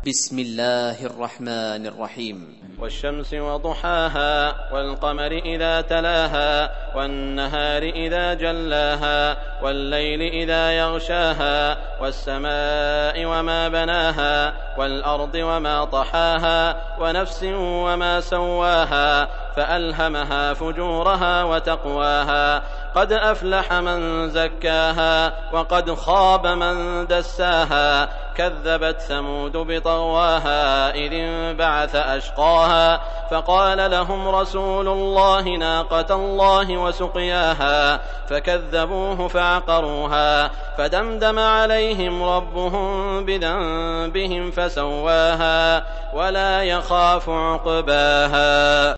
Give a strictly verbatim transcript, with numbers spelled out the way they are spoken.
بسم الله الرحمن الرحيم. والشمس وضحاها والقمر إذا تلاها والنهار إذا جلاها والليل إذا يغشاها والسماء وما بناها والأرض وما طحاها ونفس وما سواها فألهمها فجورها وتقواها قد أفلح من زكاها وقد خاب من دساها كذبت ثمود بطغواها إذ انبعث أشقاها فقال لهم رسول الله ناقة الله وسقياها فكذبوه فعقروها فدمدم عليهم ربهم بذنبهم فسواها ولا يخاف عقباها.